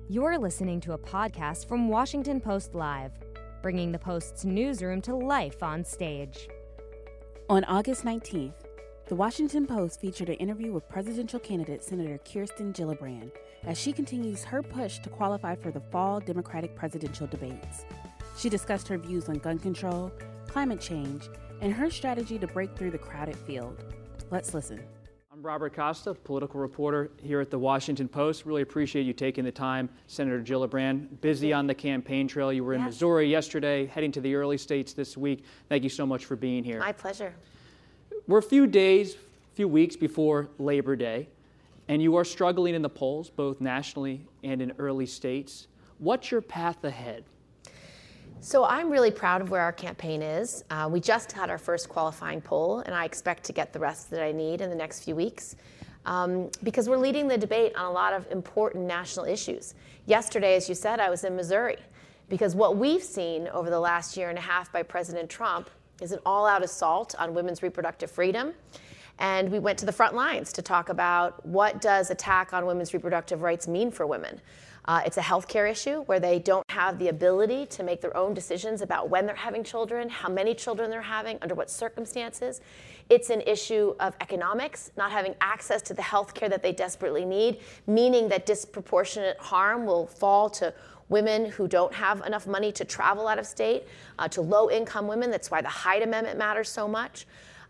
You're listening to a podcast from Washington Post Live, bringing the Post's newsroom to life on stage. On August 19th, the Washington Post featured an interview with presidential candidate Senator Kirsten Gillibrand as she continues her push to qualify for the fall Democratic presidential debates. She discussed her views on gun control, climate change, and her strategy to break through the crowded field. Let's listen. I'm Robert Costa, political reporter here at the Washington Post. Really appreciate you taking the time, Senator Gillibrand. Busy on the campaign trail. You were in Missouri yesterday, heading to the early states this week. Thank you so much for being here. My pleasure. We're a few weeks before Labor Day, and you are struggling in the polls, both nationally and in early states. What's your path ahead? So I'm really proud of where our campaign is. We just had our first qualifying poll, and I expect to get the rest that I need in the next few weeks because we're leading the debate on a lot of important national issues. Yesterday, as you said, I was in Missouri because what we've seen over the last year and a half by President Trump is an all-out assault on women's reproductive freedom. And we went to the front lines to talk about what does attack on women's reproductive rights mean for women. It's a healthcare issue where they don't have the ability to make their own decisions about when they're having children, how many children they're having, under what circumstances. It's an issue of economics, not having access to the healthcare that they desperately need, meaning that disproportionate harm will fall to women who don't have enough money to travel out of state, to low-income women. That's why the Hyde Amendment matters so much.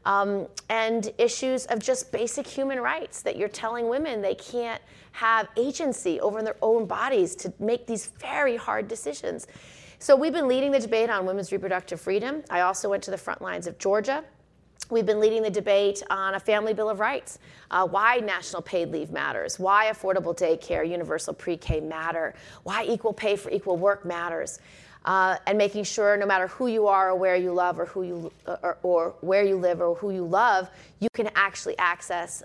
And issues of just basic human rights, that you're telling women they can't have agency over their own bodies to make these very hard decisions. So we've been leading the debate on women's reproductive freedom. I also went to the front lines of Georgia. We've been leading the debate on a family bill of rights, why national paid leave matters, why affordable daycare, universal pre-K matter, why equal pay for equal work matters. And making sure no matter who you are or where you love or where you live or who you love, you can actually access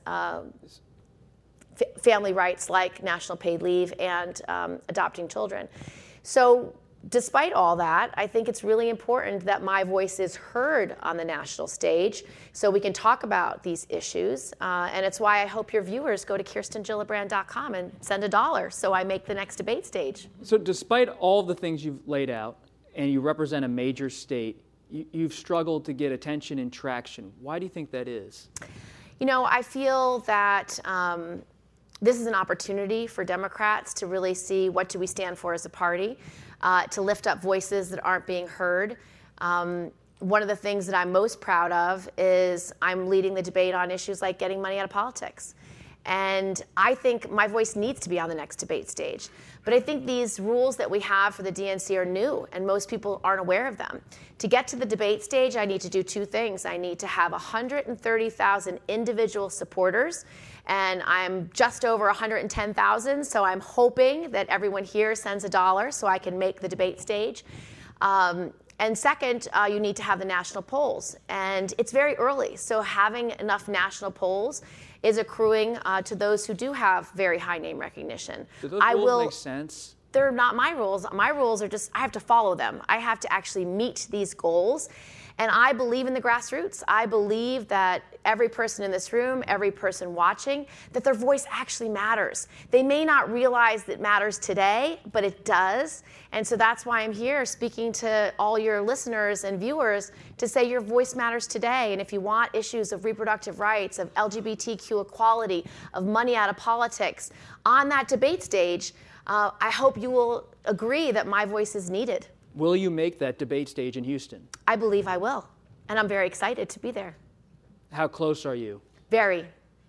family rights like national paid leave and adopting children. So despite all that, I think it's really important that my voice is heard on the national stage so we can talk about these issues. And it's why I hope your viewers go to KirstenGillibrand.com and send $1 so I make the next debate stage. So despite all the things you've laid out, and you represent a major state, you've struggled to get attention and traction. Why do you think that is? You know, I feel that this is an opportunity for Democrats to really see what do we stand for as a party, to lift up voices that aren't being heard. One of the things that I'm most proud of is I'm leading the debate on issues like getting money out of politics. And I think my voice needs to be on the next debate stage. But I think these rules that we have for the DNC are new, and most people aren't aware of them. To get to the debate stage, I need to do two things. I need to have 130,000 individual supporters, and I'm just over 110,000, so I'm hoping that everyone here sends $1 so I can make the debate stage. And second, you need to have the national polls. And it's very early, so having enough national polls is accruing to those who do have very high name recognition. Do those rules make sense? They're not my rules. My rules are just, I have to follow them. I have to actually meet these goals. And I believe in the grassroots. I believe that every person in this room, every person watching, that their voice actually matters. They may not realize that it matters today, but it does. And so that's why I'm here speaking to all your listeners and viewers to say your voice matters today. And if you want issues of reproductive rights, of LGBTQ equality, of money out of politics on that debate stage, I hope you will agree that my voice is needed. Will you make that debate stage in Houston? I believe I will, and I'm very excited to be there. How close are you? Very.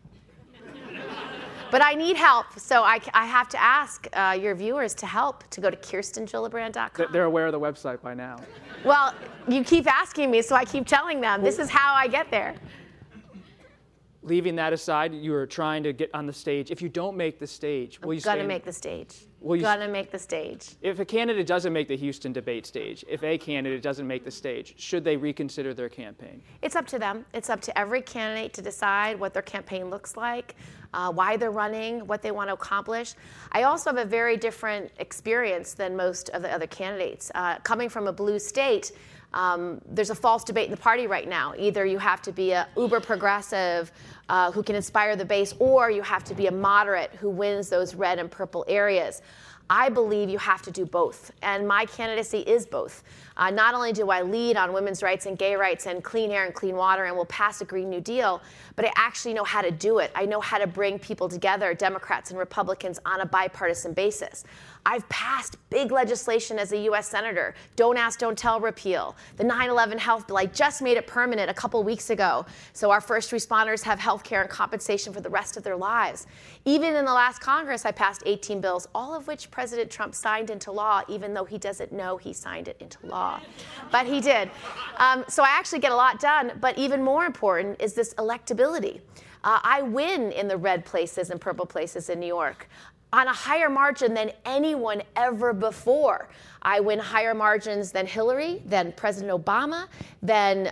But I need help, so I have to ask your viewers to help, to go to KirstenGillibrand.com. They're aware of the website by now. Well, you keep asking me, so I keep telling them. This is how I get there. Leaving that aside, you are trying to get on the stage. If you don't make the stage, will you stay? I'm gonna make the stage. Gonna make the stage. If a candidate doesn't make the Houston debate stage, if a candidate doesn't make the stage, should they reconsider their campaign? It's up to them. It's up to every candidate to decide what their campaign looks like, why they're running, what they want to accomplish. I also have a very different experience than most of the other candidates. Coming from a blue state, there's a false debate in the party right now. Either you have to be a uber progressive who can inspire the base, or you have to be a moderate who wins those red and purple areas. I believe you have to do both, and my candidacy is both. Not only do I lead on women's rights and gay rights and clean air and clean water and will pass a Green New Deal, but I actually know how to do it. I know how to bring people together, Democrats and Republicans, on a bipartisan basis. I've passed big legislation as a U.S. Senator. Don't Ask, Don't Tell repeal. The 9/11 health bill, I just made it permanent a couple weeks ago. So our first responders have health care and compensation for the rest of their lives. Even in the last Congress, I passed 18 bills, all of which President Trump signed into law, even though he doesn't know he signed it into law. But he did. So I actually get a lot done. But even more important is this electability. I win in the red places and purple places in New York on a higher margin than anyone ever before. I win higher margins than Hillary, than President Obama, than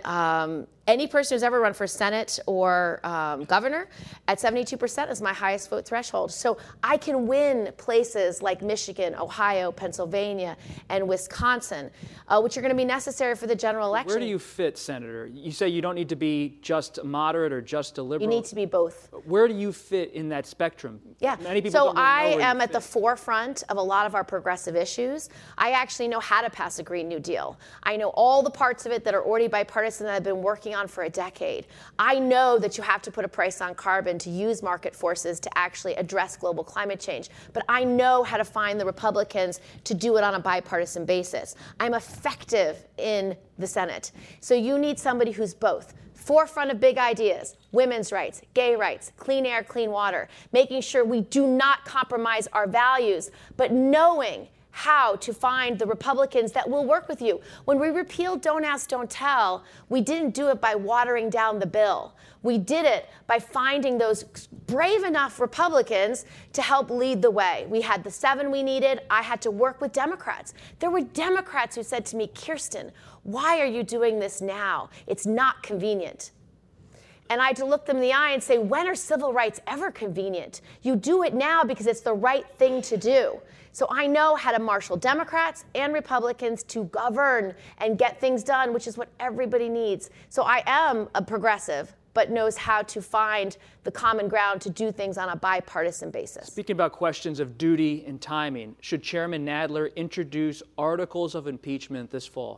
any person who's ever run for Senate or governor. At 72% is my highest vote threshold. So I can win places like Michigan, Ohio, Pennsylvania, and Wisconsin, which are going to be necessary for the general election. Where do you fit, Senator? You say you don't need to be just a moderate or just a liberal. You need to be both. Where do you fit in that spectrum? Yeah. Many people so don't really I know where am you at the fit. forefront of a lot of our progressive issues. I actually know how to pass a Green New Deal. I know all the parts of it that are already bipartisan that I've been working on for a decade. I know that you have to put a price on carbon to use market forces to actually address global climate change. But I know how to find the Republicans to do it on a bipartisan basis. I'm effective in the Senate. So you need somebody who's both. Forefront of big ideas, women's rights, gay rights, clean air, clean water, making sure we do not compromise our values, but knowing how to find the Republicans that will work with you. When we repealed Don't Ask, Don't Tell, we didn't do it by watering down the bill. We did it by finding those brave enough Republicans to help lead the way. We had the 7 we needed. I had to work with Democrats. There were Democrats who said to me, Kirsten, why are you doing this now? It's not convenient. And I had to look them in the eye and say, when are civil rights ever convenient? You do it now because it's the right thing to do. So I know how to marshal Democrats and Republicans to govern and get things done, which is what everybody needs. So I am a progressive, but knows how to find the common ground to do things on a bipartisan basis. Speaking about questions of duty and timing, should Chairman Nadler introduce articles of impeachment this fall?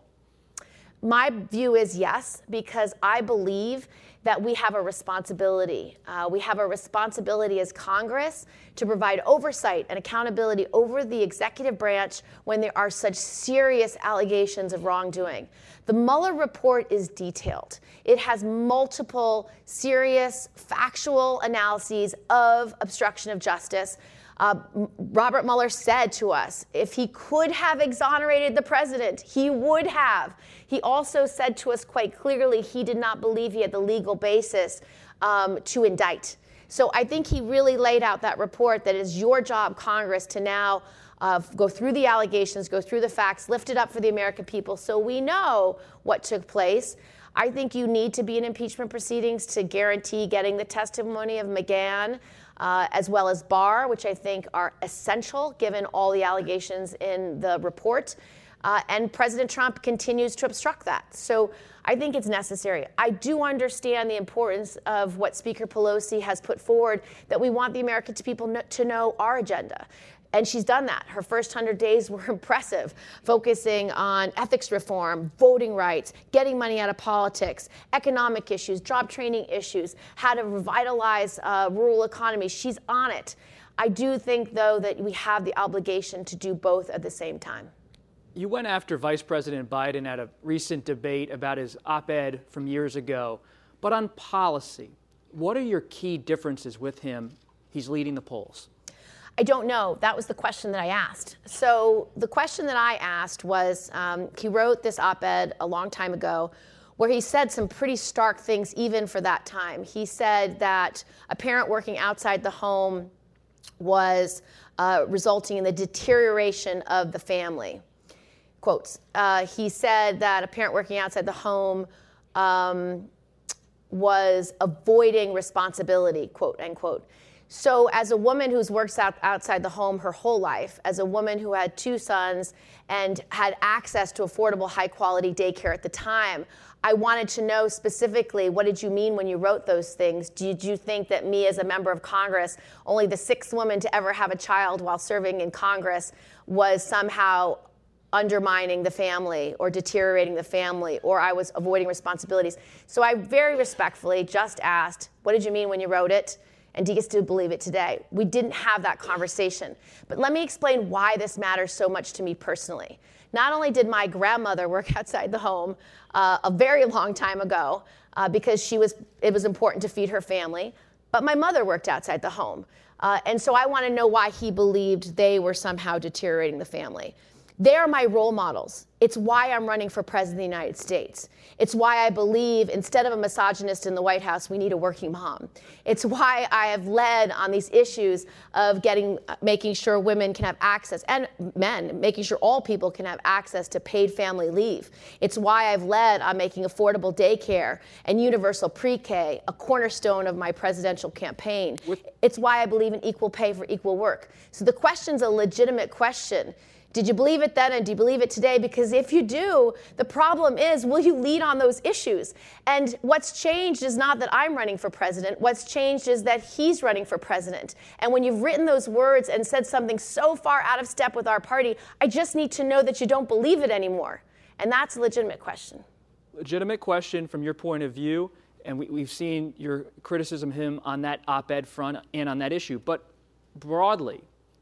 My view is yes, because I believe that we have a responsibility. We have a responsibility as Congress to provide oversight and accountability over the executive branch when there are such serious allegations of wrongdoing. The Mueller report is detailed. It has multiple serious factual analyses of obstruction of justice. Robert Mueller said to us, if he could have exonerated the president, he would have. He also said to us quite clearly he did not believe he had the legal basis to indict. So I think he really laid out that report that it's your job, Congress, to now go through the allegations, go through the facts, lift it up for the American people so we know what took place. I think you need to be in impeachment proceedings to guarantee getting the testimony of McGahn, as well as Barr, which I think are essential given all the allegations in the report. And President Trump continues to obstruct that. So I think it's necessary. I do understand the importance of what Speaker Pelosi has put forward, that we want the American people to know our agenda. And she's done that. Her first 100 days were impressive, focusing on ethics reform, voting rights, getting money out of politics, economic issues, job training issues, how to revitalize rural economies. She's on it. I do think, though, that we have the obligation to do both at the same time. You went after Vice President Biden at a recent debate about his op-ed from years ago. But on policy, what are your key differences with him? He's leading the polls. I don't know. That was the question that I asked. So the question that I asked was, he wrote this op-ed a long time ago where he said some pretty stark things even for that time. He said that a parent working outside the home was resulting in the deterioration of the family. Quotes. He said that a parent working outside the home was avoiding responsibility, quote, unquote. So as a woman who's worked outside the home her whole life, as a woman who had 2 sons and had access to affordable, high-quality daycare at the time, I wanted to know specifically, what did you mean when you wrote those things? Did you think that me as a member of Congress, only the 6th woman to ever have a child while serving in Congress, was somehow undermining the family or deteriorating the family, or I was avoiding responsibilities. So I very respectfully just asked, what did you mean when you wrote it? And do you still believe it today? We didn't have that conversation. But let me explain why this matters so much to me personally. Not only did my grandmother work outside the home a very long time ago because it was important to feed her family, but my mother worked outside the home. And so I want to know why he believed they were somehow deteriorating the family. They are my role models. It's why I'm running for president of the United States. It's why I believe instead of a misogynist in the White House, we need a working mom. It's why I have led on these issues of making sure women can have access, and men, making sure all people can have access to paid family leave. It's why I've led on making affordable daycare and universal pre-K a cornerstone of my presidential campaign. It's why I believe in equal pay for equal work. So the question's a legitimate question. Did you believe it then and do you believe it today? Because if you do, the problem is, will you lead on those issues? And what's changed is not that I'm running for president. What's changed is that he's running for president. And when you've written those words and said something so far out of step with our party, I just need to know that you don't believe it anymore. And that's a legitimate question. Legitimate question from your point of view. And we've seen your criticism of him on that op-ed front and on that issue. But broadly,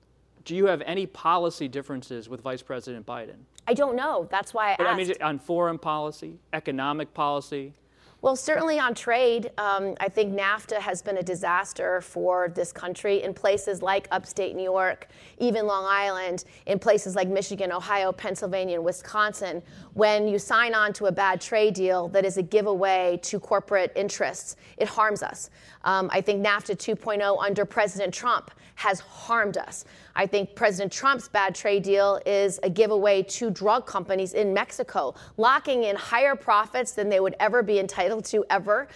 do you have any policy differences with Vice President Biden? I don't know. That's why I asked. I mean, on foreign policy, economic policy? Well, certainly on trade. I think NAFTA has been a disaster for this country in places like upstate New York, even Long Island, in places like Michigan, Ohio, Pennsylvania, and Wisconsin. When you sign on to a bad trade deal that is a giveaway to corporate interests, it harms us. I think NAFTA 2.0 under President Trump has harmed us. I think President Trump's bad trade deal is a giveaway to drug companies in Mexico. Locking in higher profits than they would ever be entitled to ever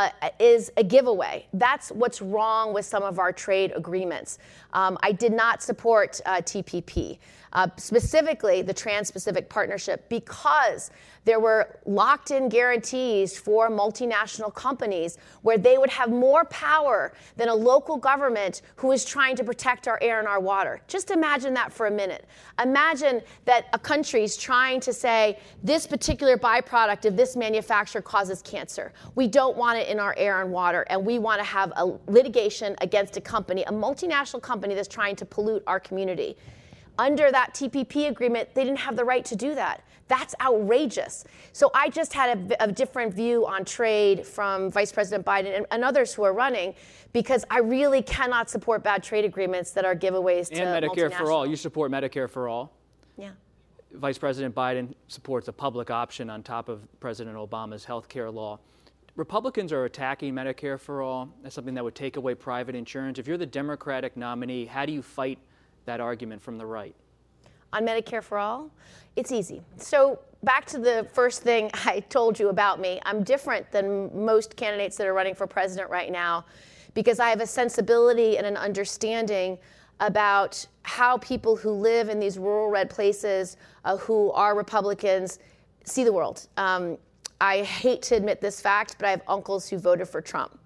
is a giveaway. That's what's wrong with some of our trade agreements. I did not support TPP. Specifically the Trans-Pacific Partnership, because there were locked-in guarantees for multinational companies where they would have more power than a local government who is trying to protect our air and our water. Just imagine that for a minute. Imagine that a country's trying to say, this particular byproduct of this manufacturer causes cancer. We don't want it in our air and water, and we want to have a litigation against a company, a multinational company that's trying to pollute our community. Under that TPP agreement, they didn't have the right to do that. That's outrageous. So I just had a different view on trade from Vice President Biden and others who are running, because I really cannot support bad trade agreements that are giveaways to and Medicare for all. You support Medicare for all. Yeah. Vice President Biden supports a public option on top of President Obama's health care law. Republicans are attacking Medicare for all as something that would take away private insurance. If you're the Democratic nominee, how do you fight that argument from the right? On Medicare for all, it's easy. So back to the first thing I told you about me. I'm different than most candidates that are running for president right now, because I have a sensibility and an understanding about how people who live in these rural red places who are Republicans see the world. I hate to admit this fact, but I have uncles who voted for Trump.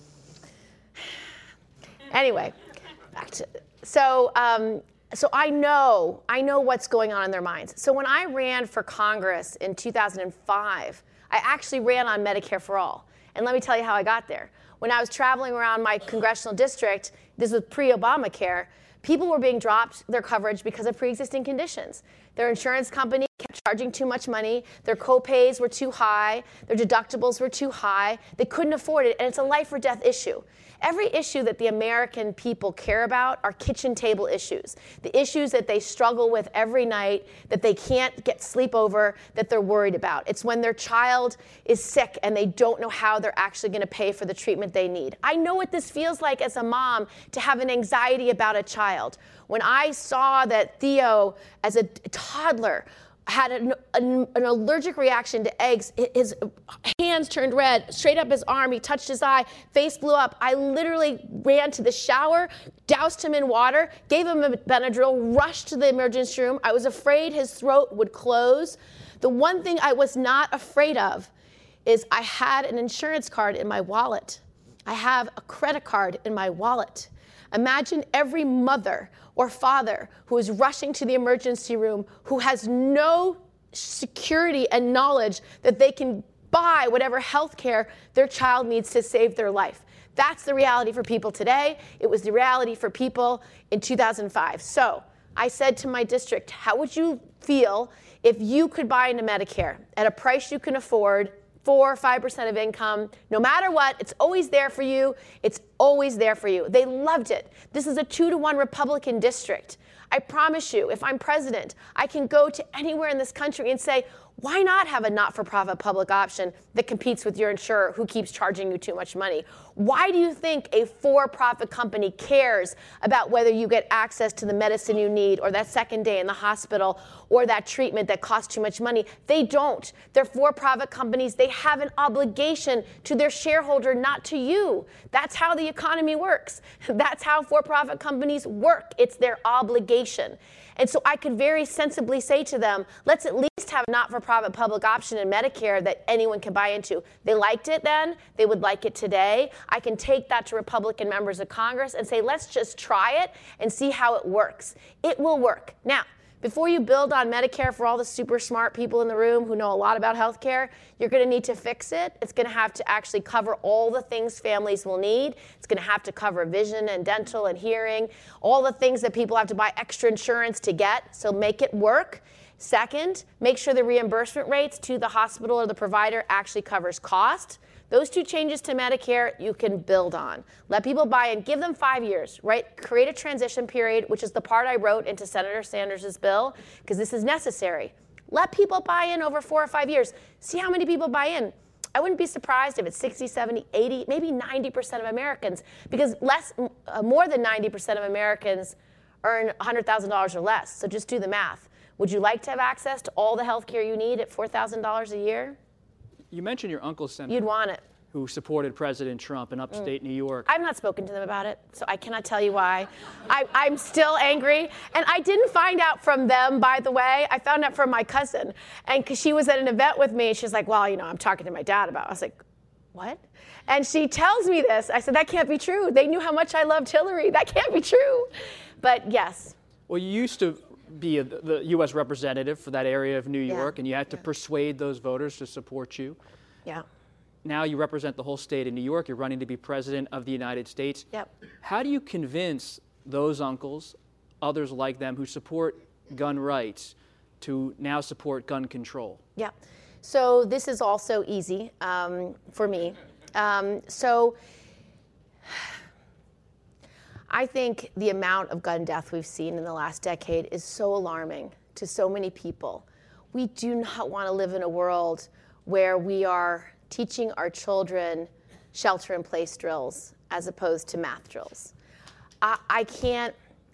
Anyway, back to so I know what's going on in their minds. So when I ran for Congress in 2005, I actually ran on Medicare for all. And let me tell you how I got there. When I was traveling around my congressional district, this was pre-Obamacare, people were being dropped their coverage because of pre-existing conditions. Their insurance company kept charging too much money, their co-pays were too high, their deductibles were too high, they couldn't afford it, and it's a life or death issue. Every issue that the American people care about are kitchen table issues. The issues that they struggle with every night, that they can't get sleep over, that they're worried about. It's when their child is sick and they don't know how they're actually going to pay for the treatment they need. I know what this feels like as a mom to have an anxiety about a child. When I saw that Theo, as a toddler, had an allergic reaction to eggs. His hands turned red, straight up his arm. He touched his eye, face blew up. I literally ran to the shower, doused him in water, gave him a Benadryl, rushed to the emergency room. I was afraid his throat would close. The one thing I was not afraid of is I had an insurance card in my wallet. I have a credit card in my wallet. Imagine every mother or father who is rushing to the emergency room, who has no security and knowledge that they can buy whatever health care their child needs to save their life. That's the reality for people today. It was the reality for people in 2005. So I said to my district, how would you feel if you could buy into Medicare at a price you can afford, 4 or 5% of income, no matter what, it's always there for you. It's always there for you. They loved it. This is a 2-to-1 Republican district. I promise you, if I'm president, I can go to anywhere in this country and say, why not have a not-for-profit public option that competes with your insurer who keeps charging you too much money? Why do you think a for-profit company cares about whether you get access to the medicine you need or that second day in the hospital or that treatment that costs too much money? They don't. They're for-profit companies. They have an obligation to their shareholder, not to you. That's how the economy works. That's how for-profit companies work. It's their obligation. And so I could very sensibly say to them, let's at least have a not-for-profit public option in Medicare that anyone can buy into. They liked it then. They would like it today. I can take that to Republican members of Congress and say, let's just try it and see how it works. It will work. Now, before you build on Medicare for all the super smart people in the room who know a lot about health care, you're going to need to fix it. It's going to have to actually cover all the things families will need. It's going to have to cover vision and dental and hearing, all the things that people have to buy extra insurance to get. So make it work. Second, make sure the reimbursement rates to the hospital or the provider actually covers cost. Those 2 changes to Medicare you can build on. Let people buy in. Give them 5 years, right? Create a transition period, which is the part I wrote into Senator Sanders' bill, because this is necessary. Let people buy in over 4 or 5 years. See how many people buy in. I wouldn't be surprised if it's 60, 70, 80, maybe 90% of Americans, because more than 90% of Americans earn $100,000 or less. So just do the math. Would you like to have access to all the health care you need at $4,000 a year? You mentioned your uncle, Senator. You'd want it. Who supported President Trump in upstate New York. I've not spoken to them about it, so I cannot tell you why. I'm still angry. And I didn't find out from them, by the way. I found out from my cousin. And because she was at an event with me, she's like, well, I'm talking to my dad about it. I was like, what? And she tells me this. I said, that can't be true. They knew how much I loved Hillary. That can't be true. But yes. Well, you used to be the U.S. representative for that area of New York, and you had to persuade those voters to support you. Yeah. Now you represent the whole state of New York. You're running to be president of the United States. Yep. How do you convince those uncles, others like them, who support gun rights to now support gun control? Yeah. So this is also easy for me. I think the amount of gun death we've seen in the last decade is so alarming to so many people. We do not want to live in a world where we are teaching our children shelter-in-place drills as opposed to math drills. I can't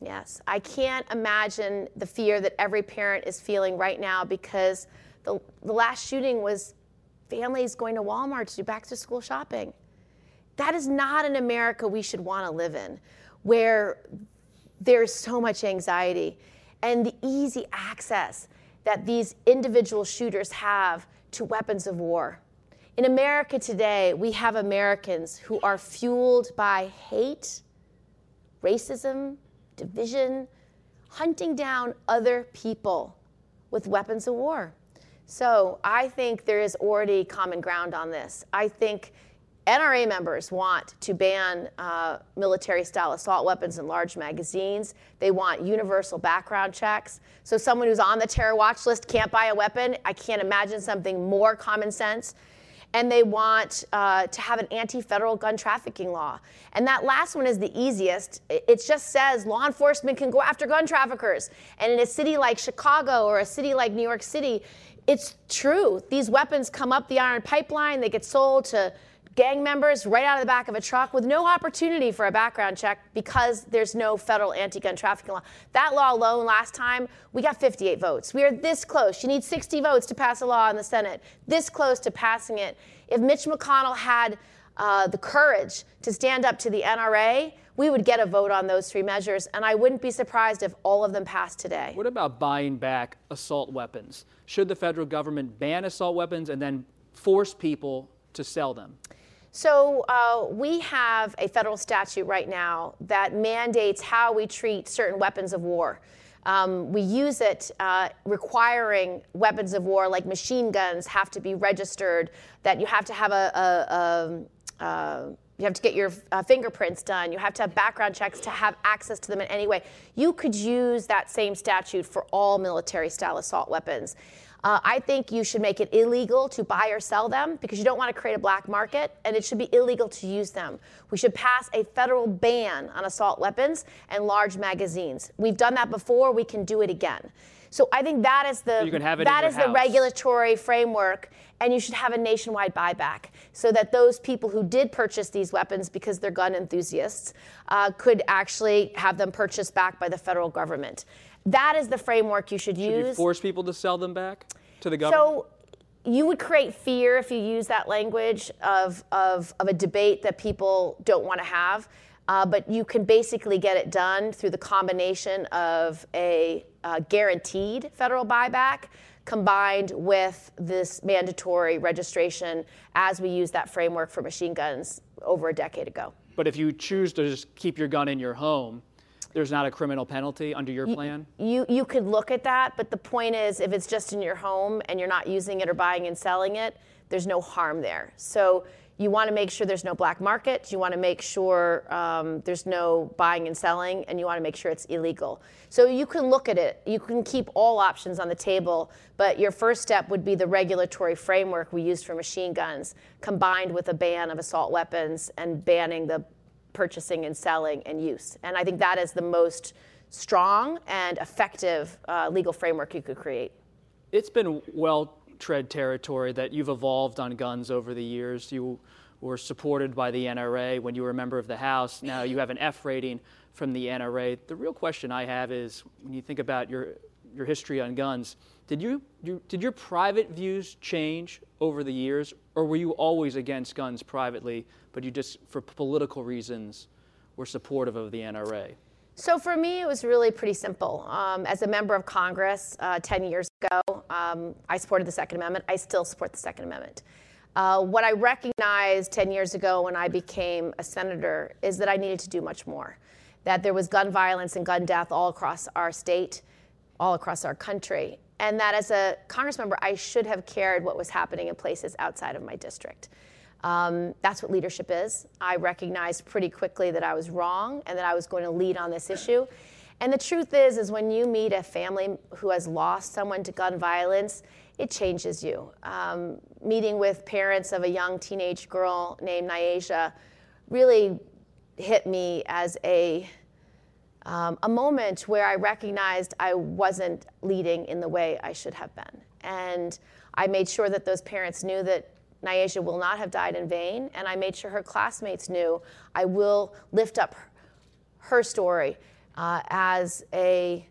imagine the fear that every parent is feeling right now because the last shooting was families going to Walmart to do back-to-school shopping. That is not an America we should want to live in, where there's so much anxiety and the easy access that these individual shooters have to weapons of war. In America today, we have Americans who are fueled by hate, racism, division, hunting down other people with weapons of war. So I think there is already common ground on this. I think NRA members want to ban military-style assault weapons and large magazines. They want universal background checks. So someone who's on the terror watch list can't buy a weapon. I can't imagine something more common sense. And they want to have an anti-federal gun trafficking law. And that last one is the easiest. It just says law enforcement can go after gun traffickers. And in a city like Chicago or a city like New York City, it's true. These weapons come up the iron pipeline. They get sold to gang members right out of the back of a truck with no opportunity for a background check because there's no federal anti-gun trafficking law. That law alone, last time, we got 58 votes. We are this close. You need 60 votes to pass a law in the Senate. This close to passing it. If Mitch McConnell had the courage to stand up to the NRA, we would get a vote on those 3 measures, and I wouldn't be surprised if all of them passed today. What about buying back assault weapons? Should the federal government ban assault weapons and then force people to sell them? So we have a federal statute right now that mandates how we treat certain weapons of war. We use it requiring weapons of war like machine guns have to be registered, that you have to have you have to get your fingerprints done. You have to have background checks to have access to them in any way. You could use that same statute for all military-style assault weapons. I think you should make it illegal to buy or sell them because you don't want to create a black market, and it should be illegal to use them. We should pass a federal ban on assault weapons and large magazines. We've done that before. We can do it again. So I think that is the the regulatory framework, and you should have a nationwide buyback so that those people who did purchase these weapons because they're gun enthusiasts could actually have them purchased back by the federal government. That is the framework you should use. Should you force people to sell them back to the government? So you would create fear if you use that language of a debate that people don't want to have. But you can basically get it done through the combination of a guaranteed federal buyback combined with this mandatory registration as we use that framework for machine guns over a decade ago. But if you choose to just keep your gun in your home, there's not a criminal penalty under your plan? You could look at that, but the point is if it's just in your home and you're not using it or buying and selling it, there's no harm there. So you want to make sure there's no black market. You want to make sure there's no buying and selling, and you want to make sure it's illegal. So you can look at it. You can keep all options on the table, but your first step would be the regulatory framework we used for machine guns, combined with a ban of assault weapons and banning the purchasing and selling and use. And I think that is the most strong and effective legal framework you could create. It's been well-tread territory that you've evolved on guns over the years. You were supported by the NRA when you were a member of the House. Now you have an F rating from the NRA. The real question I have is, when you think about your history on guns, did your private views change over the years, or were you always against guns privately, but you just, for political reasons, were supportive of the NRA? So for me, it was really pretty simple. As a member of Congress 10 years ago, I supported the Second Amendment. I still support the Second Amendment. What I recognized 10 years ago when I became a senator is that I needed to do much more, that there was gun violence and gun death all across our state, all across our country, and that as a Congress member, I should have cared what was happening in places outside of my district. That's what leadership is. I recognized pretty quickly that I was wrong and that I was going to lead on this issue. And the truth is when you meet a family who has lost someone to gun violence, it changes you. Meeting with parents of a young teenage girl named Nyasha really hit me as a moment where I recognized I wasn't leading in the way I should have been. And I made sure that those parents knew that Nyasha will not have died in vain, and I made sure her classmates knew I will lift up her story as a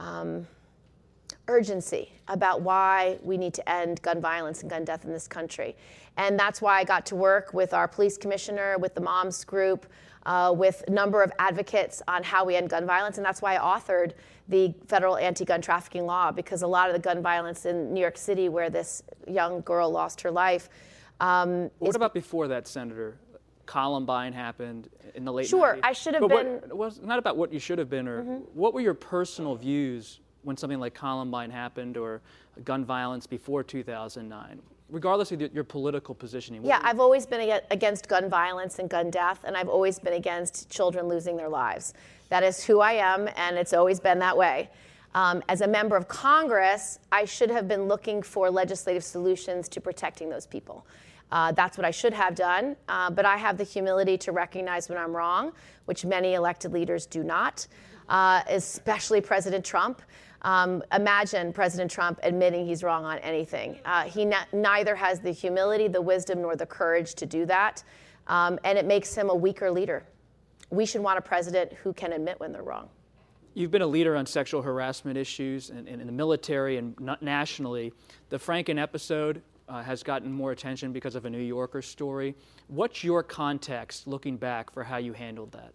urgency about why we need to end gun violence and gun death in this country. And that's why I got to work with our police commissioner, with the Moms Group, with a number of advocates on how we end gun violence, and that's why I authored the federal anti-gun trafficking law, because a lot of the gun violence in New York City, where this young girl lost her life. What about before that, Senator? Columbine happened in the late 90s. Sure, I should have been. It was not about what you should have been, or what were your personal views when something like Columbine happened, or gun violence before 2009? Regardless of your political positioning. Yeah, I've always been against gun violence and gun death, and I've always been against children losing their lives. That is who I am, and it's always been that way. As a member of Congress, I should have been looking for legislative solutions to protecting those people. That's what I should have done, but I have the humility to recognize when I'm wrong, which many elected leaders do not, especially President Trump. Imagine President Trump admitting he's wrong on anything. He neither has the humility, the wisdom, nor the courage to do that, and it makes him a weaker leader. We should want a president who can admit when they're wrong. You've been a leader on sexual harassment issues in the military and nationally. The Franken episode has gotten more attention because of a New Yorker story. What's your context, looking back, for how you handled that?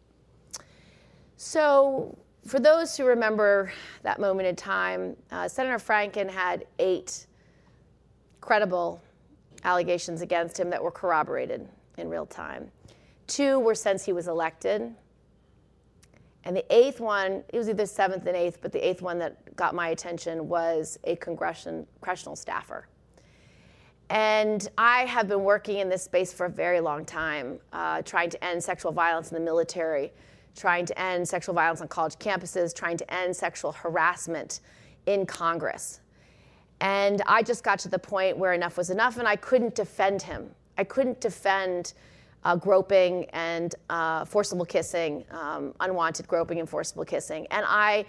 So, for those who remember that moment in time, Senator Franken had 8 credible allegations against him that were corroborated. in real time. 2 were since he was elected. And the 8th one, it was either 7th and 8th, but the 8th one that got my attention was a congressional staffer. And I have been working in this space for a very long time, trying to end sexual violence in the military, trying to end sexual violence on college campuses, trying to end sexual harassment in Congress. And I just got to the point where enough was enough, and I couldn't defend him. I couldn't defend groping and forcible kissing, unwanted groping and forcible kissing. And I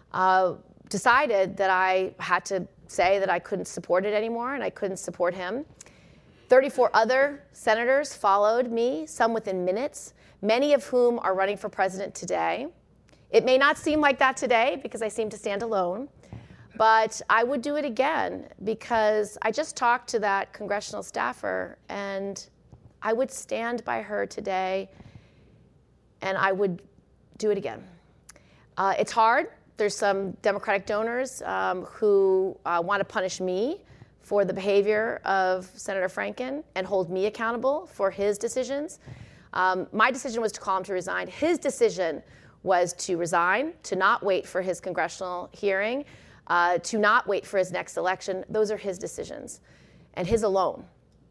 decided that I had to say that I couldn't support it anymore, and I couldn't support him. 34 other senators followed me, some within minutes, many of whom are running for president today. It may not seem like that today because I seem to stand alone, but I would do it again because I just talked to that congressional staffer, and I would stand by her today, and I would do it again. It's hard. There's some Democratic donors who want to punish me for the behavior of Senator Franken and hold me accountable for his decisions. My decision was to call him to resign. His decision was to resign, to not wait for his congressional hearing, to not wait for his next election. Those are his decisions, and his alone.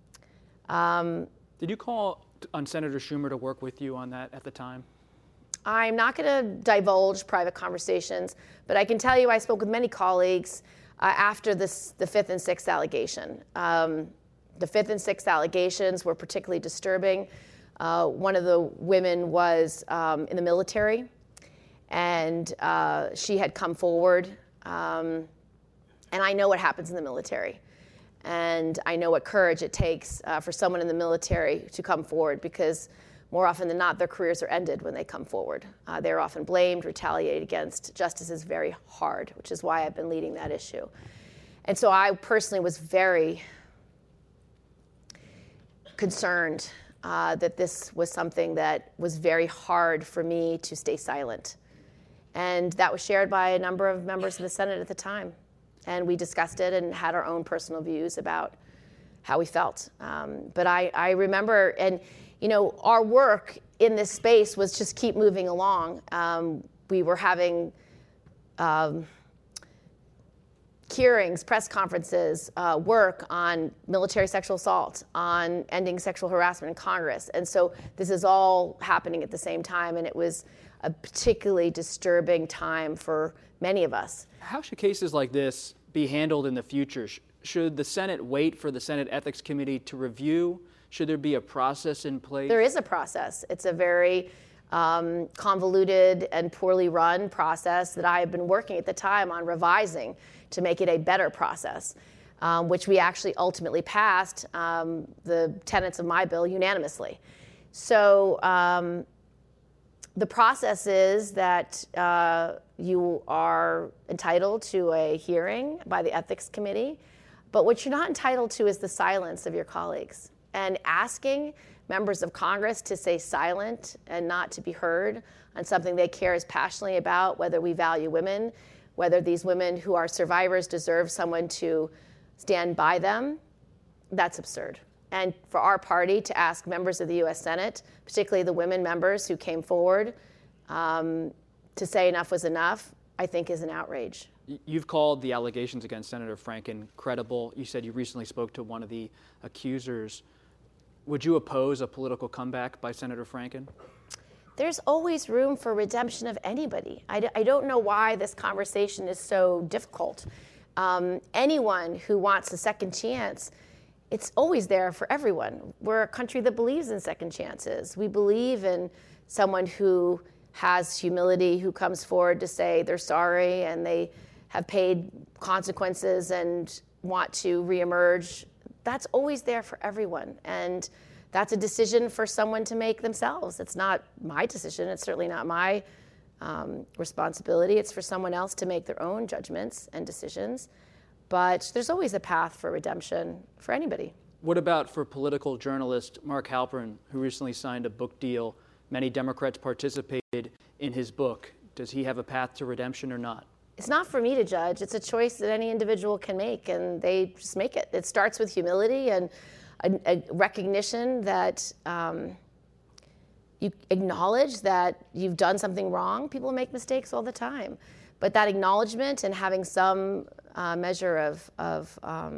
Did you call on Senator Schumer to work with you on that at the time? I'm not going to divulge private conversations, but I can tell you I spoke with many colleagues after the 5th and 6th allegation. The 5th and 6th allegations were particularly disturbing. One of the women was in the military, and she had come forward. And I know what happens in the military. And I know what courage it takes for someone in the military to come forward, because more often than not, their careers are ended when they come forward. They're often blamed, retaliated against. Justice is very hard, which is why I've been leading that issue. And so I personally was very concerned that this was something that was very hard for me to stay silent. And that was shared by a number of members of the Senate at the time. And we discussed it and had our own personal views about how we felt. But I remember, and you know, our work in this space was just keep moving along. We were having hearings, press conferences, work on military sexual assault, on ending sexual harassment in Congress. And so this is all happening at the same time, and it was a particularly disturbing time for many of us. How should cases like this be handled in the future? Should the Senate wait for the Senate Ethics Committee to review? Should there be a process in place? There is a process. It's a very convoluted and poorly run process that I have been working at the time on revising to make it a better process, which we actually ultimately passed the tenets of my bill unanimously. So the process is that you are entitled to a hearing by the Ethics Committee, but what you're not entitled to is the silence of your colleagues. And asking members of Congress to stay silent and not to be heard on something they care as passionately about, whether we value women, whether these women who are survivors deserve someone to stand by them, that's absurd. And for our party to ask members of the U.S. Senate, particularly the women members who came forward, to say enough was enough, I think is an outrage. You've called the allegations against Senator Franken credible. You said you recently spoke to one of the accusers. Would you oppose a political comeback by Senator Franken? There's always room for redemption of anybody. I don't know why this conversation is so difficult. Anyone who wants a second chance, it's always there for everyone. We're a country that believes in second chances. We believe in someone who has humility, who comes forward to say they're sorry and they have paid consequences and want to reemerge. That's always there for everyone. And that's a decision for someone to make themselves. It's not my decision. It's certainly not my responsibility. It's for someone else to make their own judgments and decisions. But there's always a path for redemption for anybody. What about for political journalist Mark Halperin, who recently signed a book deal? Many Democrats participated in his book. Does he have a path to redemption or not? It's not for me to judge. It's a choice that any individual can make, and they just make it. It starts with humility and a recognition that you acknowledge that you've done something wrong. People make mistakes all the time. But that acknowledgement and having some measure of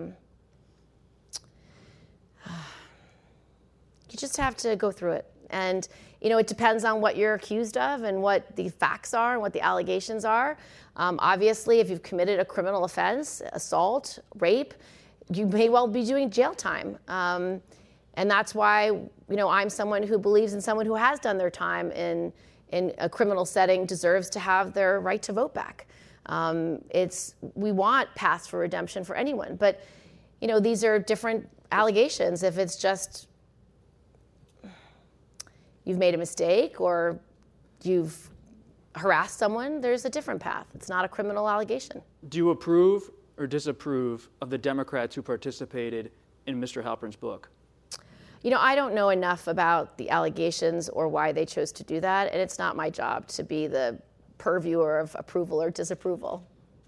you just have to go through it. And, it depends on what you're accused of and what the facts are and what the allegations are. Obviously, if you've committed a criminal offense, assault, rape, you may well be doing jail time. And that's why, I'm someone who believes in someone who has done their time in a criminal setting deserves to have their right to vote back. We want paths for redemption for anyone. But, these are different allegations. If it's just you've made a mistake or you've harassed someone, there's a different path. It's not a criminal allegation. Do you approve or disapprove of the Democrats who participated in Mr. Halpern's book? I don't know enough about the allegations or why they chose to do that, and it's not my job to be the purveyor of approval or disapproval.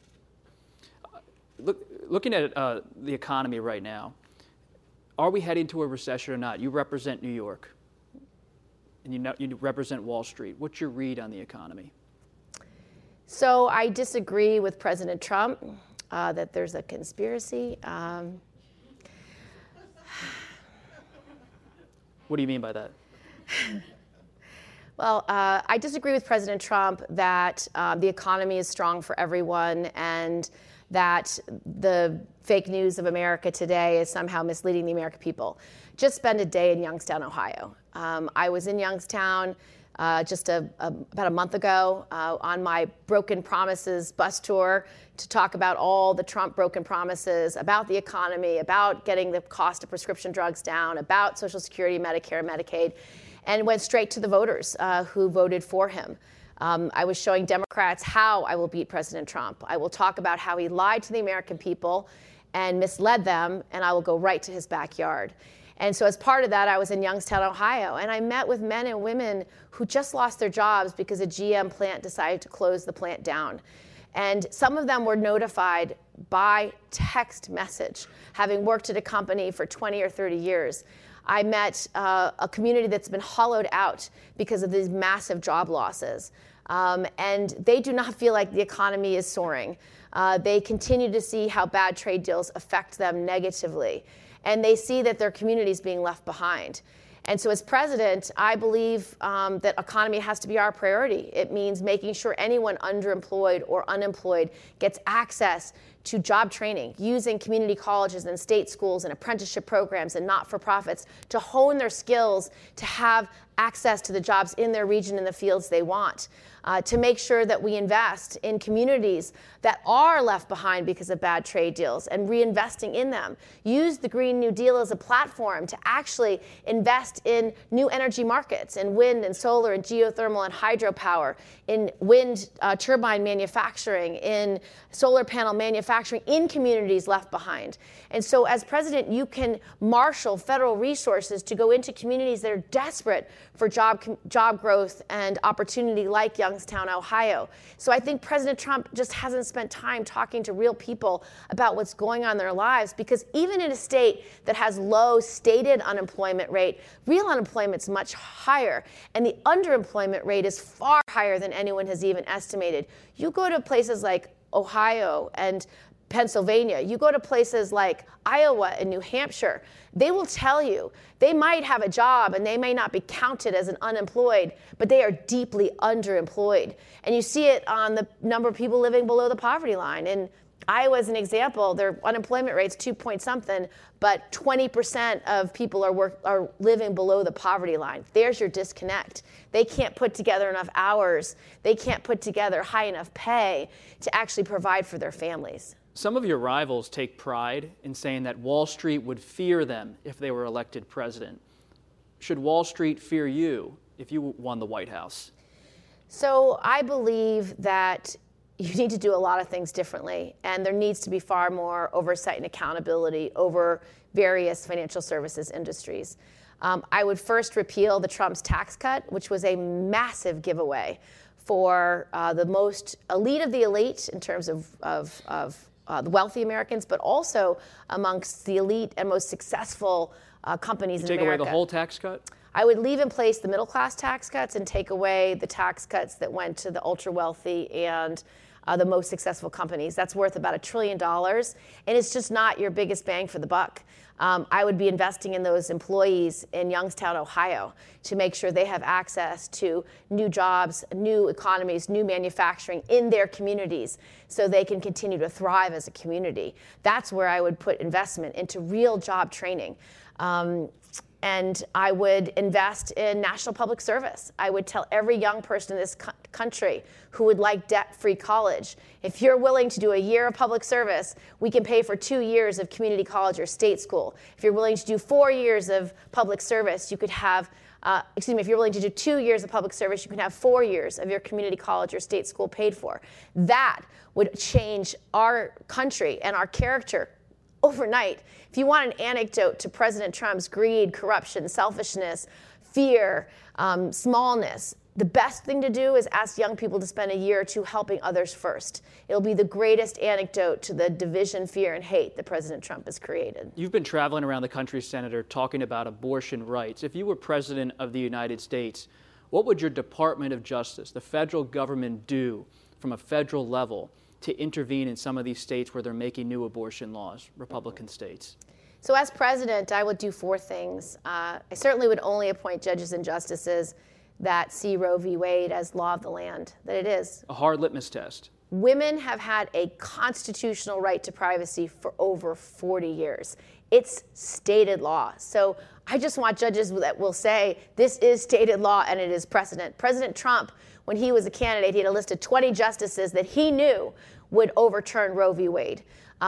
Looking at the economy right now, are we heading to a recession or not? You represent New York, and you represent Wall Street. What's your read on the economy? So I disagree with President Trump that there's a conspiracy. What do you mean by that? Well, I disagree with President Trump that the economy is strong for everyone and that the fake news of America today is somehow misleading the American people. Just spent a day in Youngstown, Ohio. I was in Youngstown just about a month ago on my Broken Promises bus tour to talk about all the Trump broken promises about the economy, about getting the cost of prescription drugs down, about Social Security, Medicare, and Medicaid, and went straight to the voters who voted for him. I was showing Democrats how I will beat President Trump. I will talk about how he lied to the American people and misled them, and I will go right to his backyard. And so as part of that, I was in Youngstown, Ohio, and I met with men and women who just lost their jobs because a GM plant decided to close the plant down. And some of them were notified by text message, having worked at a company for 20 or 30 years. I met a community that's been hollowed out because of these massive job losses. And they do not feel like the economy is soaring. They continue to see how bad trade deals affect them negatively. And they see that their community is being left behind. And so as president, I believe that economy has to be our priority. It means making sure anyone underemployed or unemployed gets access to job training, using community colleges and state schools and apprenticeship programs and not-for-profits to hone their skills to have access to the jobs in their region and the fields they want, to make sure that we invest in communities that are left behind because of bad trade deals and reinvesting in them. Use the Green New Deal as a platform to actually invest in new energy markets, in wind and solar and geothermal and hydropower, in wind turbine manufacturing, in solar panel manufacturing in communities left behind. And so as president, you can marshal federal resources to go into communities that are desperate for job growth and opportunity, like Youngstown, Ohio. So I think President Trump just hasn't spent time talking to real people about what's going on in their lives, because even in a state that has low stated unemployment rate, real unemployment is much higher, and the underemployment rate is far higher than anyone has even estimated. You go to places like Ohio and Pennsylvania, you go to places like Iowa and New Hampshire, they will tell you they might have a job and they may not be counted as an unemployed, but they are deeply underemployed. And you see it on the number of people living below the poverty line. And Iowa is an example. Their unemployment rate's 2 point something, but 20% of people are living below the poverty line. There's your disconnect. They can't put together enough hours. They can't put together high enough pay to actually provide for their families. Some of your rivals take pride in saying that Wall Street would fear them if they were elected president. Should Wall Street fear you if you won the White House? So I believe that you need to do a lot of things differently, and there needs to be far more oversight and accountability over various financial services industries. I would first repeal the Trump's tax cut, which was a massive giveaway for the most elite of the elite in terms of the wealthy Americans, but also amongst the elite and most successful companies in America. Take away the whole tax cut? I would leave in place the middle class tax cuts and take away the tax cuts that went to the ultra wealthy and the most successful companies. That's worth about $1 trillion, and it's just not your biggest bang for the buck. I would be investing in those employees in Youngstown, Ohio, to make sure they have access to new jobs, new economies, new manufacturing in their communities so they can continue to thrive as a community. That's where I would put investment into real job training. And I would invest in national public service. I would tell every young person in this country who would like debt-free college, if you're willing to do a year of public service, we can pay for 2 years of community college or state school. If you're willing to do 4 years of public service, you could have, if you're willing to do 2 years of public service, you can have 4 years of your community college or state school paid for. That would change our country and our character overnight. If you want an anecdote to President Trump's greed, corruption, selfishness, fear, smallness, the best thing to do is ask young people to spend a year or two helping others first. It'll be the greatest anecdote to the division, fear, and hate that President Trump has created. You've been traveling around the country, Senator, talking about abortion rights. If you were President of the United States, what would your Department of Justice, the federal government, do from a federal level to intervene in some of these states where they're making new abortion laws, Republican states? So as president, I would do 4 things. I certainly would only appoint judges and justices that see Roe v. Wade as law of the land, that it is. A hard litmus test. Women have had a constitutional right to privacy for over 40 years. It's stated law. So I just want judges that will say this is stated law and it is precedent. President Trump, when he was a candidate, he had a list of 20 justices that he knew would overturn Roe v. Wade.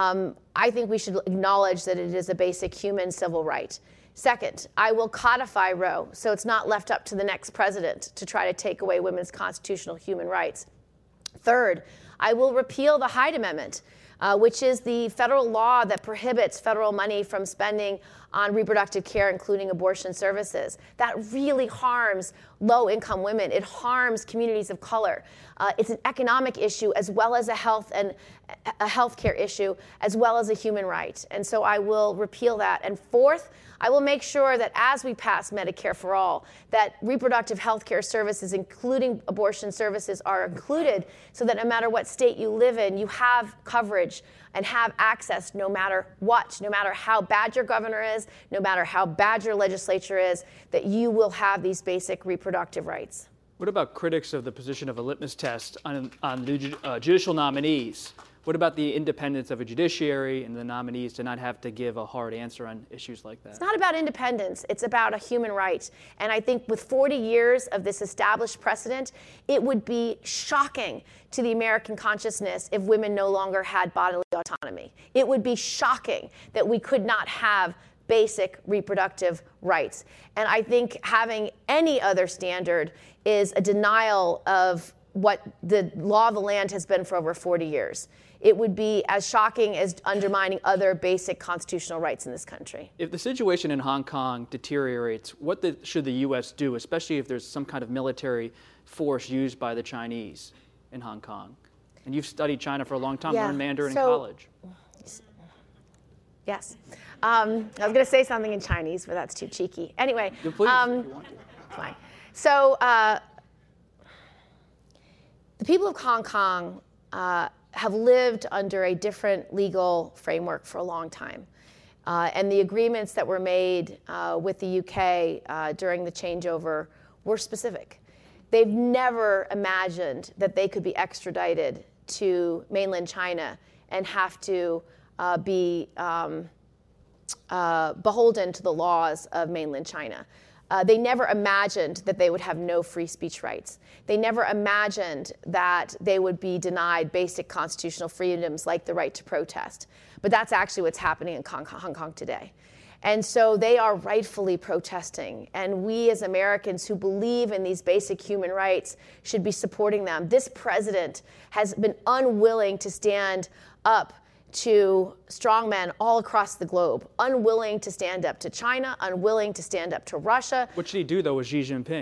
I think we should acknowledge that it is a basic human civil right. Second, I will codify Roe so it's not left up to the next president to try to take away women's constitutional human rights. Third, I will repeal the Hyde Amendment, which is the federal law that prohibits federal money from spending on reproductive care, including abortion services. That really harms low-income women. It harms communities of color. It's an economic issue as well as a healthcare issue, as well as a human right. And so I will repeal that. And fourth, I will make sure that as we pass Medicare for All, that reproductive health care services, including abortion services, are included so that no matter what state you live in, you have coverage and have access no matter what, no matter how bad your governor is, no matter how bad your legislature is, that you will have these basic reproductive rights. What about critics of the position of a litmus test on judicial nominees? What about the independence of a judiciary and the nominees to not have to give a hard answer on issues like that? It's not about independence. It's about a human right. And I think with 40 years of this established precedent, it would be shocking to the American consciousness if women no longer had bodily autonomy. It would be shocking that we could not have basic reproductive rights. And I think having any other standard is a denial of what the law of the land has been for over 40 years. It would be as shocking as undermining other basic constitutional rights in this country. If the situation in Hong Kong deteriorates, what should the U.S. do, especially if there's some kind of military force used by the Chinese in Hong Kong? And you've studied China for a long time, learned Mandarin in college. Yes. I was going to say something in Chinese, but that's too cheeky. Anyway. Please, if you want to. Fine. So the people of Hong Kong have lived under a different legal framework for a long time. And the agreements that were made with the UK during the changeover were specific. They've never imagined that they could be extradited to mainland China and have to be beholden to the laws of mainland China. They never imagined that they would have no free speech rights. They never imagined that they would be denied basic constitutional freedoms like the right to protest. But that's actually what's happening in Hong Kong today. And so they are rightfully protesting. And we as Americans who believe in these basic human rights should be supporting them. This president has been unwilling to stand up to strongmen all across the globe, unwilling to stand up to China, unwilling to stand up to Russia. What should he do, though, with Xi Jinping?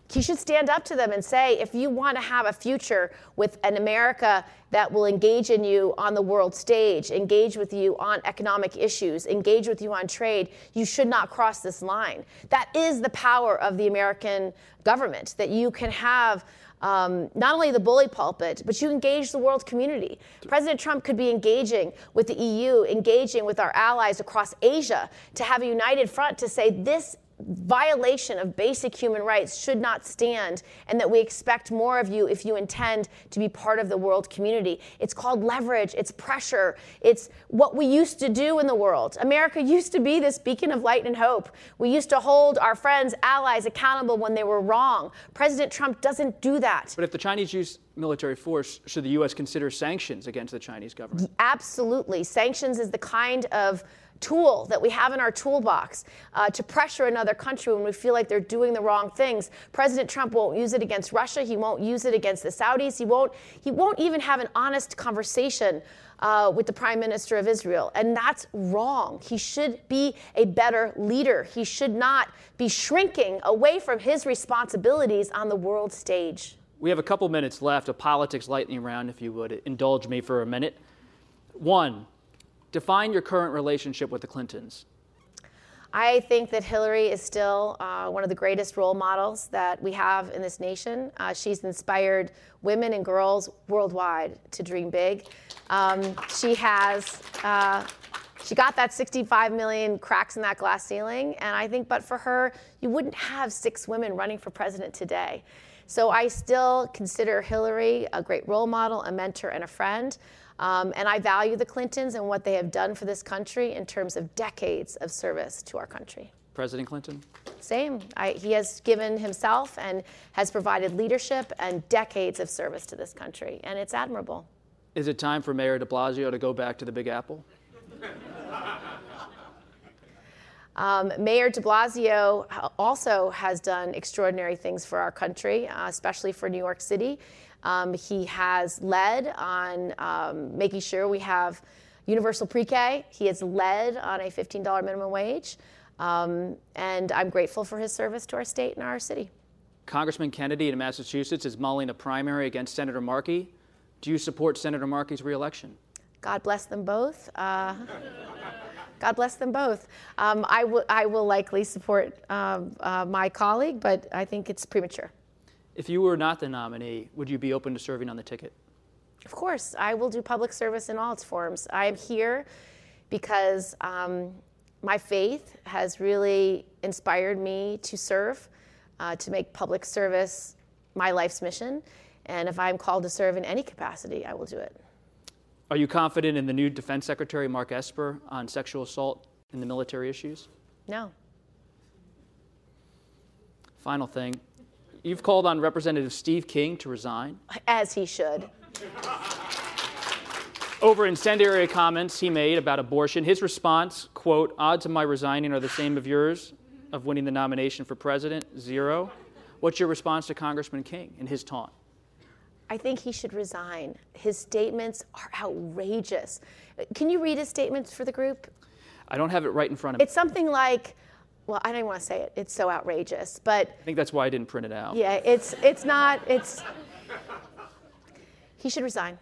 he should stand up to them and say, if you want to have a future with an America that will engage in you on the world stage, engage with you on economic issues, engage with you on trade, you should not cross this line. That is the power of the American government, that you can have not only the bully pulpit, but you engage the world community. President Trump could be engaging with the EU, engaging with our allies across Asia to have a united front to say this violation of basic human rights should not stand, and that we expect more of you if you intend to be part of the world community. It's called leverage, it's pressure, it's what we used to do in the world. America used to be this beacon of light and hope. We used to hold our friends, allies accountable when they were wrong. President Trump doesn't do that. But if the Chinese use military force, should the U.S. consider sanctions against the Chinese government? Absolutely. Sanctions is the kind of tool that we have in our toolbox to pressure another country when we feel like they're doing the wrong things. President Trump won't use it against Russia. He won't use it against the Saudis. He won't even have an honest conversation with the Prime Minister of Israel. And that's wrong. He should be a better leader. He should not be shrinking away from his responsibilities on the world stage. We have a couple minutes left, a politics lightning round, if you would indulge me for a minute. 1, define your current relationship with the Clintons. I think that Hillary is still one of the greatest role models that we have in this nation. She's inspired women and girls worldwide to dream big. She got that 65 million cracks in that glass ceiling, and I think but for her, you wouldn't have 6 women running for president today. So I still consider Hillary a great role model, a mentor, and a friend. And I value the Clintons and what they have done for this country in terms of decades of service to our country. President Clinton? Same. He has given himself and has provided leadership and decades of service to this country, and it's admirable. Is it time for Mayor de Blasio to go back to the Big Apple? Mayor de Blasio also has done extraordinary things for our country, especially for New York City. He has led on making sure we have universal pre-K. He has led on a $15 minimum wage. And I'm grateful for his service to our state and our city. Congressman Kennedy in Massachusetts is mulling a primary against Senator Markey. Do you support Senator Markey's reelection? God bless them both. God bless them both. I will likely support my colleague, but I think it's premature. If you were not the nominee, would you be open to serving on the ticket? Of course. I will do public service in all its forms. I am here because my faith has really inspired me to serve, to make public service my life's mission. And if I'm called to serve in any capacity, I will do it. Are you confident in the new Defense Secretary, Mark Esper, on sexual assault and the military issues? No. Final thing. You've called on Representative Steve King to resign. As he should. Over incendiary comments he made about abortion, his response, quote, odds of my resigning are the same of yours of winning the nomination for president, 0. What's your response to Congressman King and his taunt? I think he should resign. His statements are outrageous. Can you read his statements for the group? I don't have it right in front of me. It's something like, well, I don't even want to say it. It's so outrageous, but I think that's why I didn't print it out. Yeah, he should resign.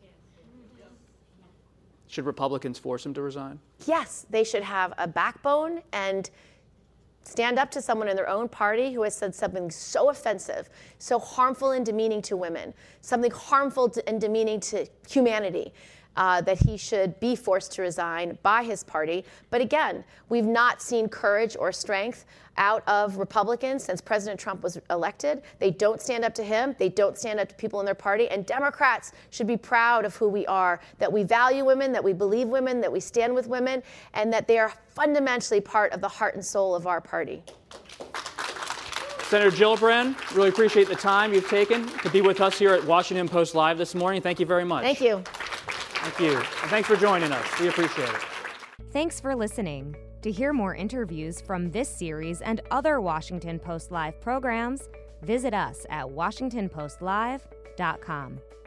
Should Republicans force him to resign? Yes, they should have a backbone and stand up to someone in their own party who has said something so offensive, so harmful and demeaning to women, something harmful and demeaning to humanity, that he should be forced to resign by his party. But again, we've not seen courage or strength out of Republicans since President Trump was elected. They don't stand up to him. They don't stand up to people in their party. And Democrats should be proud of who we are, that we value women, that we believe women, that we stand with women, and that they are fundamentally part of the heart and soul of our party. Senator Gillibrand, really appreciate the time you've taken to be with us here at Washington Post Live this morning. Thank you very much. Thank you. Thank you. And thanks for joining us. We appreciate it. Thanks for listening. To hear more interviews from this series and other Washington Post Live programs, visit us at WashingtonPostLive.com.